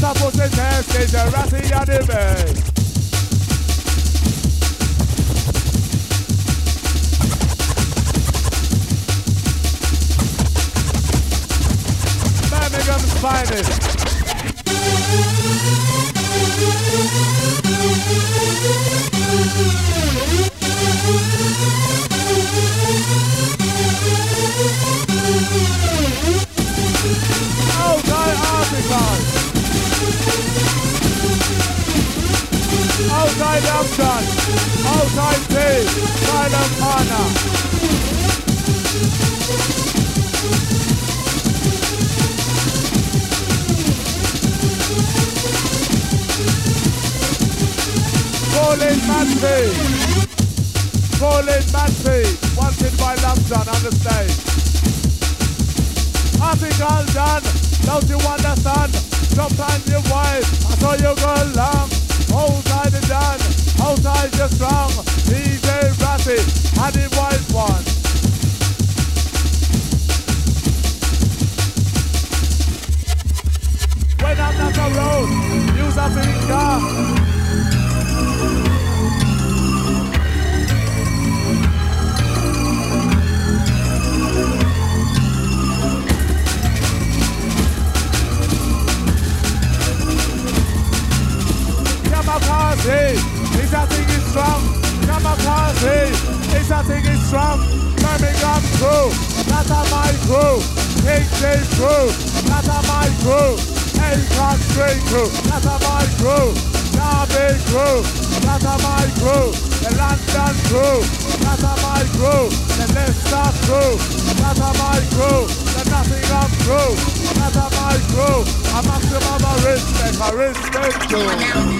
a pussy test, is a ratty anime. Birmingham's finest. Outside Article. Outside Hampton. Outside T. Silent Corner. Colin Mansfield. Colin Mansfield. Wanted by Lambton on the stage. Article done. Don't you understand? Sometimes you wise. I saw you go long. Outside the done. Outside you're strong. DJ Ratty. Had it wise one. When I'm not around, use a finger. Is that thing is strong? Kamikaze, is that thing is strong? Birmingham crew, that's a my crew. King crew, that's a my crew. Elcott Street crew, that's a my crew. Derby crew, that's a my crew. The London crew, that's a my crew. The Leicester crew, that's a my crew. The Nottingham crew, that's a my crew. A maximum of respect crew.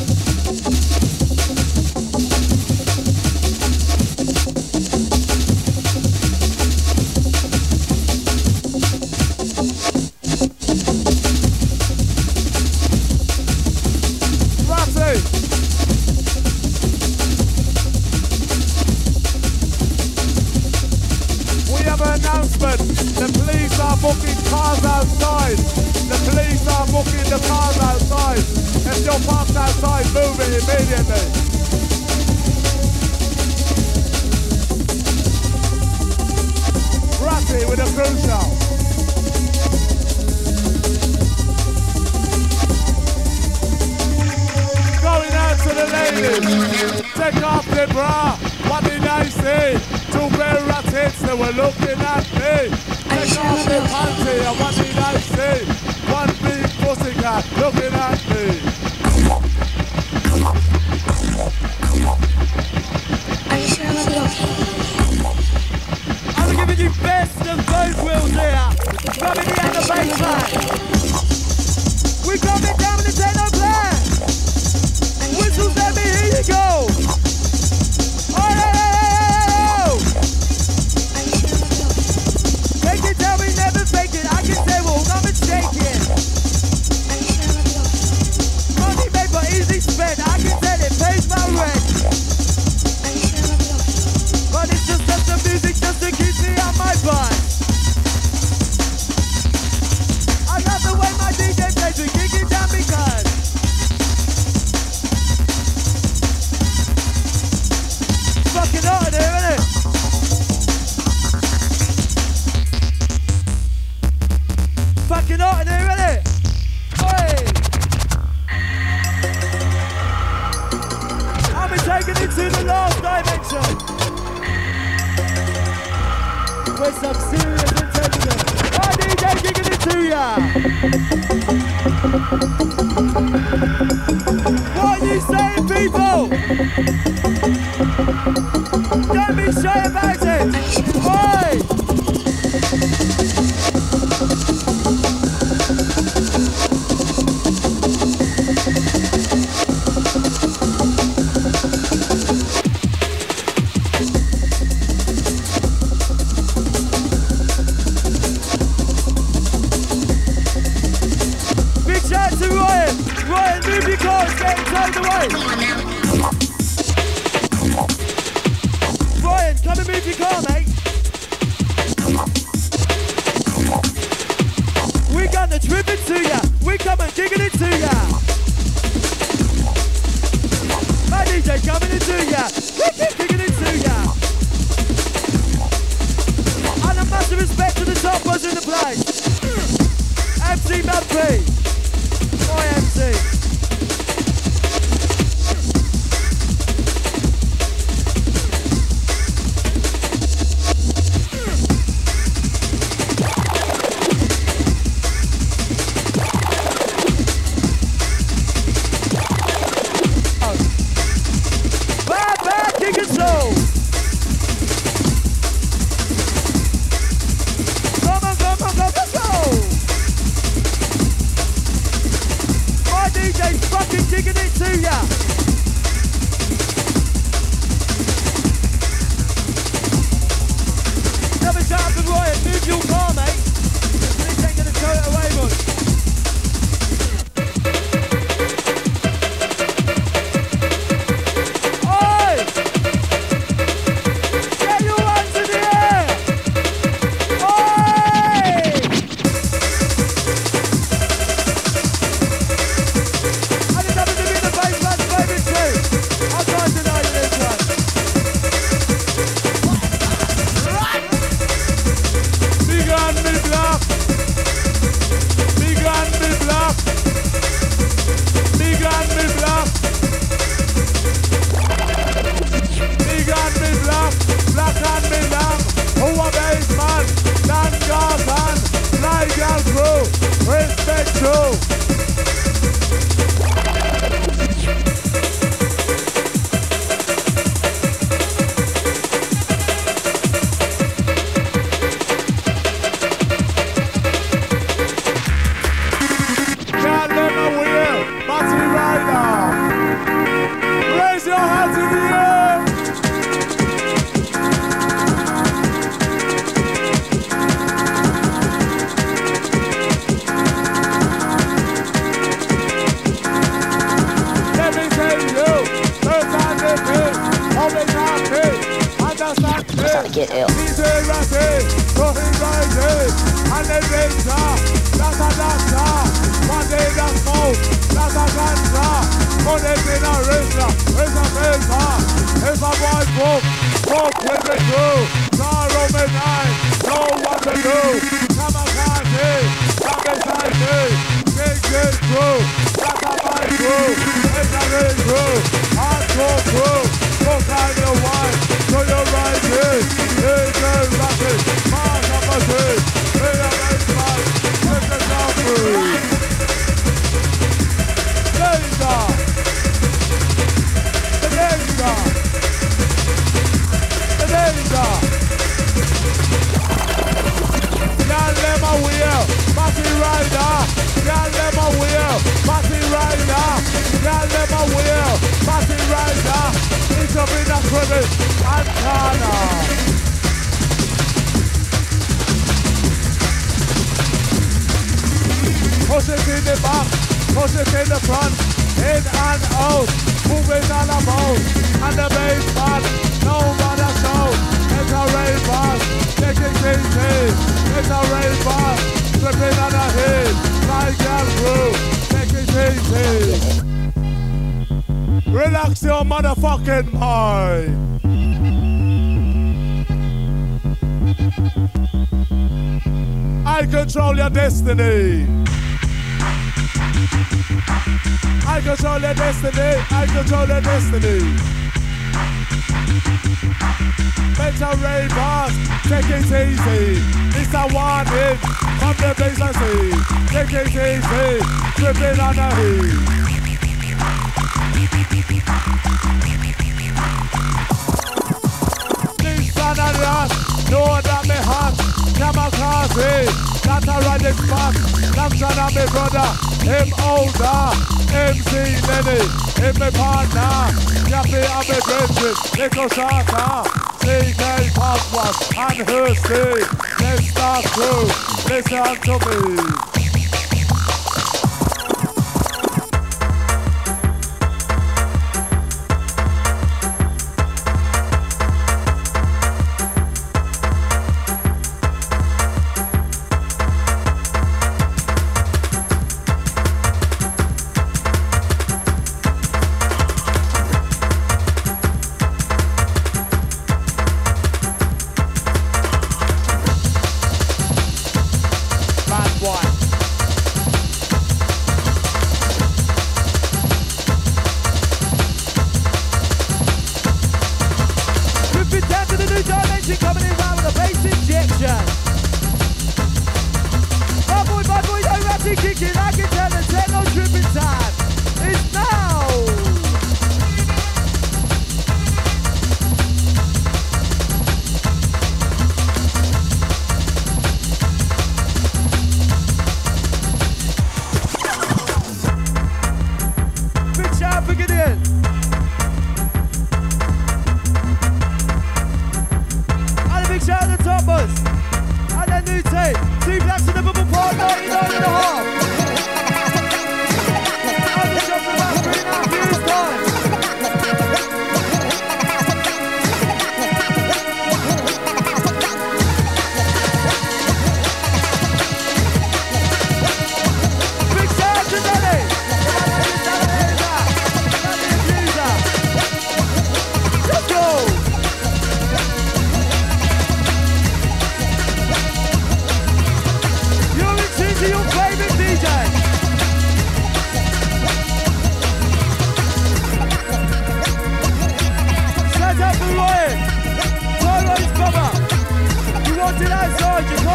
The police are booking cars outside. The police are booking the cars outside. If you're parked outside, move it immediately. Ratty with a crucial. Going out to the ladies. Take off the bra. What did I say? Two pair of tits, they were looking at me. Take off the panty, and what did I say? One big pussycat looking at me. Are you sure it'll be okay? I'm giving you best of both worlds here. Rubbing the other baseline. We're coming down with the techno plan. Whistles, let me hear you go. Oh, yeah, yeah, yeah. Take it, tell me never fake it. I can say well, I'm mistaken. Money made for easy spend. I can tell it pays my rent. But it's just the music just to keep me on my butt. I love the way my DJ plays with Gigi down because it's fucking hot in here, isn't it? Fucking hot in here, isn't it? Oi! I'll be taking it to the last dimension. With some serious intention. My DJ kicking it to ya. What are you saying, people? Don't be shy about it. Oi! Ryan, come and move your car, mate. We got the driven to ya. We come and digging it to take control. Come on, come on, come on, go. My DJ's fucking digging it to ya. Never shout out to Riot, move your car, mate. This ain't gonna throw it away, man. Get ill. Push it in the back, push it in the front, in and out, move it all about, and the bass band, no matter shout, it's a rave band, take it easy, it's a rave band, flipping on the head, like a groove, take it easy. Relax your motherfucking mind. I control your destiny. I control your destiny. I control your destiny. Better rave bars, take it easy. It's a one hit from the place I see. Take it easy, tripping on the heat. This son and rush, know that me hot. Kamikaze, not a riding spot. Lampson and me brother, him older. MC Lenny, him me partner. Yappy and me Bridget, Nico Shaka. CK Pogwas and Hursty. Let's start through, listen to me.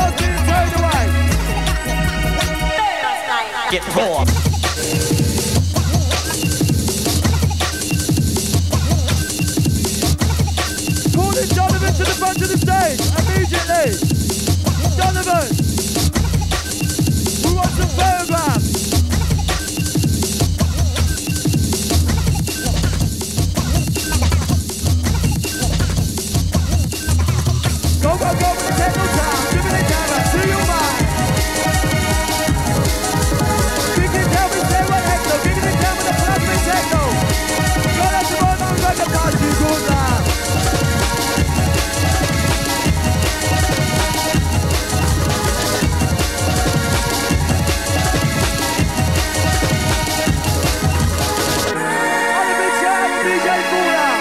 car's being turned away. Get raw. Calling Donovan to the front of the stage immediately. Donovan, we want some photographs. Go with the techno sound, give it a camera to your mind. Kick it down with Zero Hector, kick it down with the plastic techno. Go down to my man, record party, you go down. On a big shout out to DJ Fallout.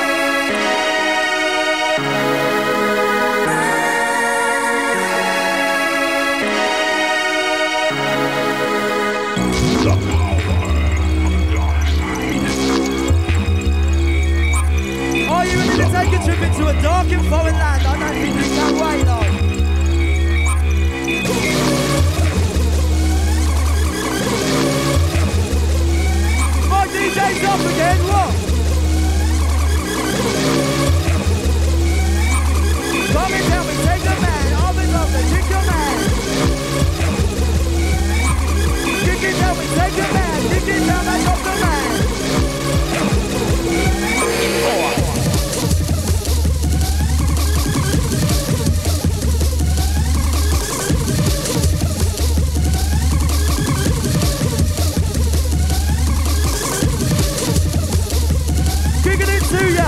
Are you ready to take a trip into a dark and foreign land? I don't think you can wait on. My DJ's off again, what? Come and tell me, take your man, I'll be lovely, kick your man. Kick it down, take your man, kick it down, like off the man. Kicking it to ya.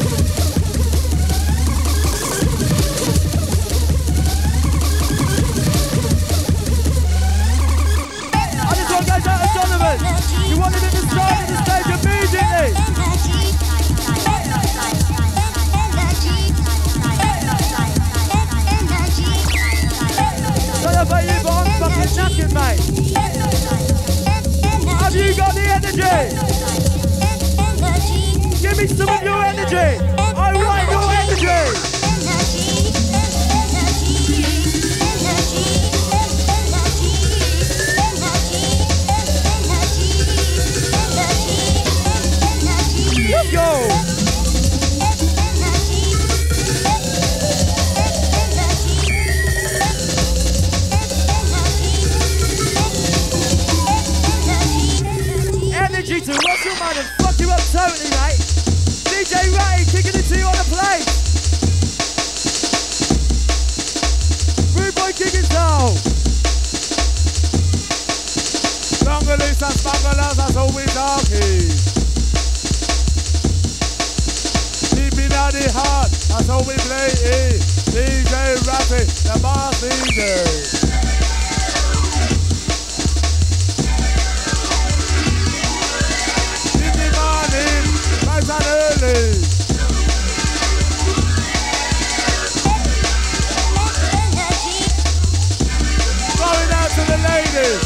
I just want guys out of Donovan. You wanted him to start at the stage immediately. Don't know about you, but I'm fucking knackered, mate. Have you got the energy? Give me some of your energy. I want your energy. Let's go. Energy to rock your man and fuck you up totally, mate. DJ Ratty kicking it to you on the plate. Rude boy kicking soul. Spangalis and spangalas, that's all we talking. Deep in the heart, that's all we play. DJ Ratty, the boss DJ. Nice and early. Going out to the ladies.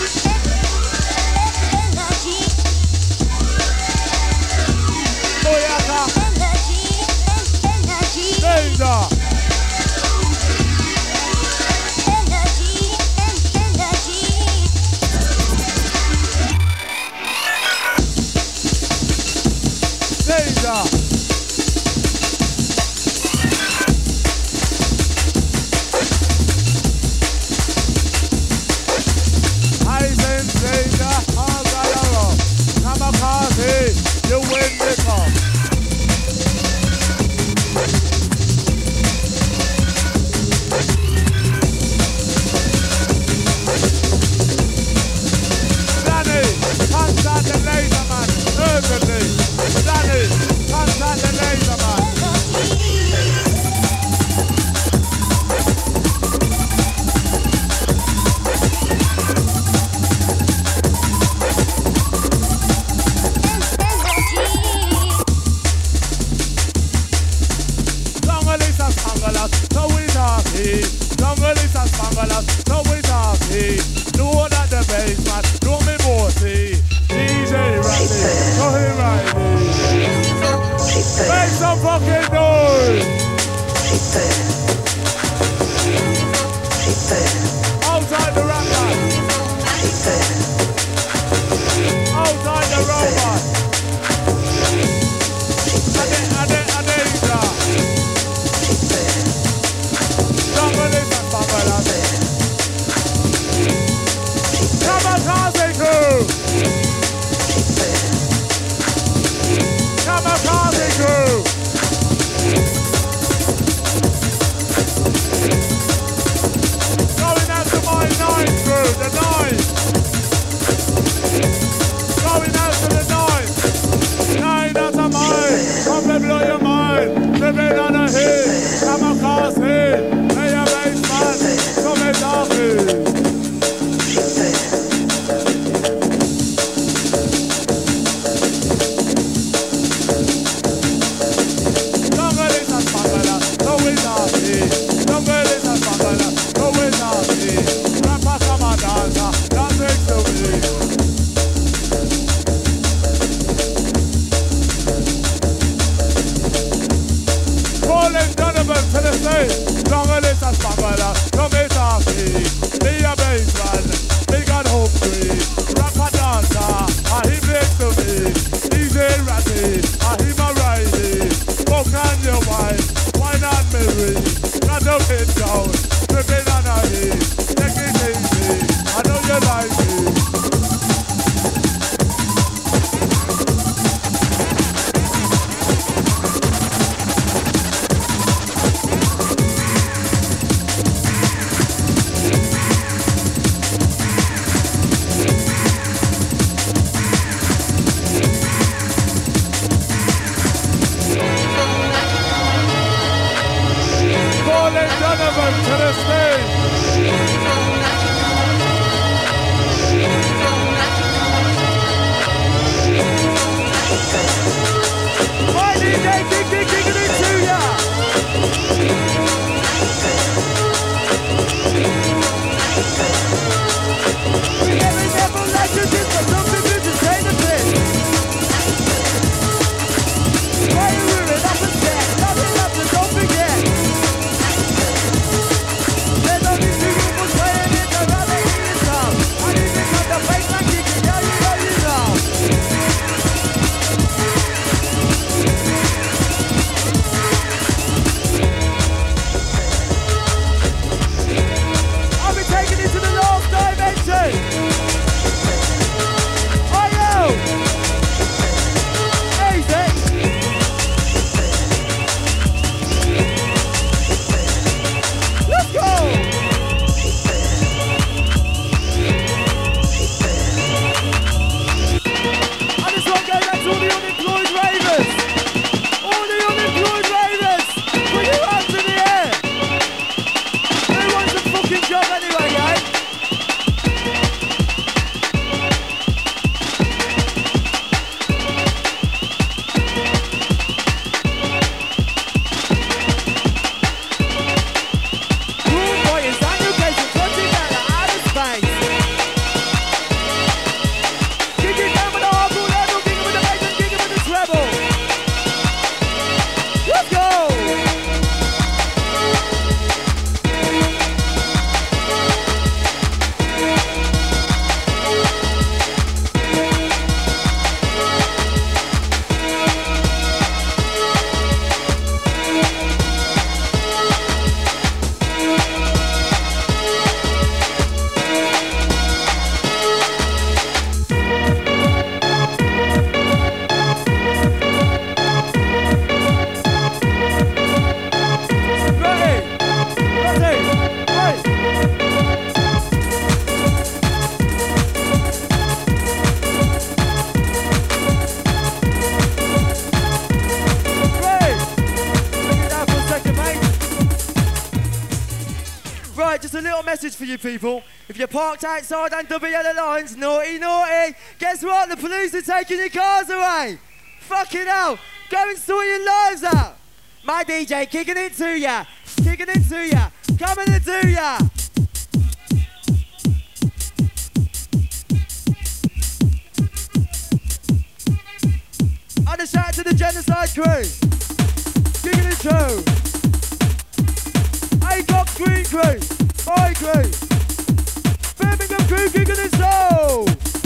Boyaka. Danger. Danger. I send danger, all got a rock. Come a party, you win the cup. Danny, contact the laser man, urgently. Danny, contact the laser man. Spangalas, so we talking. Spangalis and spangalas, so we talking. Know that the bassman, know me bossy. DJ Ratty, so he riding. Make some fucking noise. message for you people. If you're parked outside and double yellow lines, naughty, naughty, guess what? The police are taking your cars away. Fucking hell. Go and sort your lives out. My DJ kicking it to ya. Kicking it to ya. Coming to do ya. And a shout to the Genocide crew. Kicking it to. Acox Green crew. My crew. Birmingham crew kicking it so.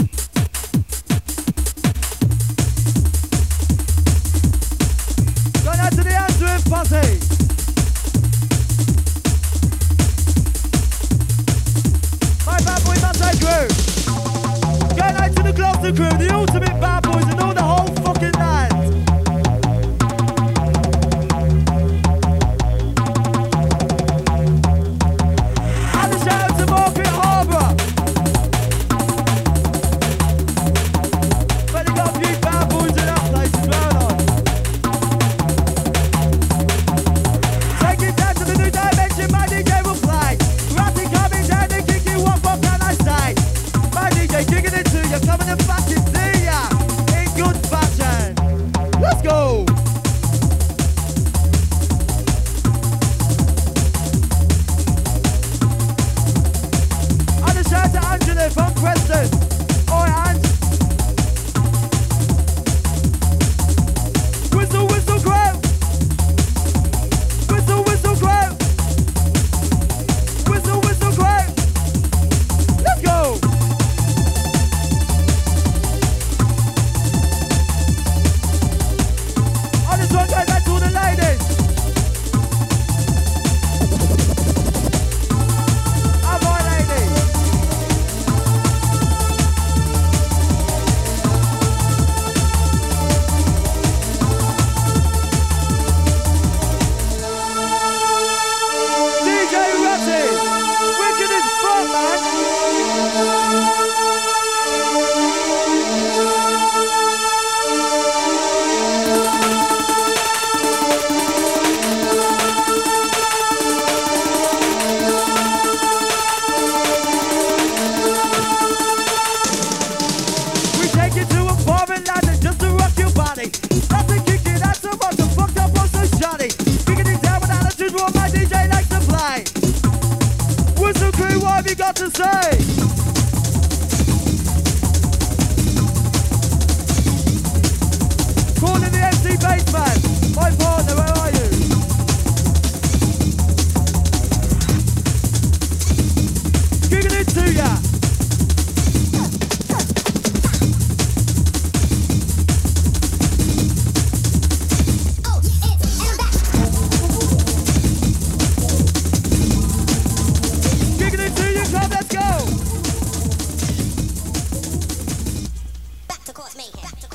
Going out to the Antwerp posse. My Bad Boy Mansai crew. Going out to the Gloucester crew, the ultimate bad boys and all the whole fucking land. And the shout got to say? Calling the MC Bassman. My partner, where are you? Giving it to ya. Back to cause mayhem.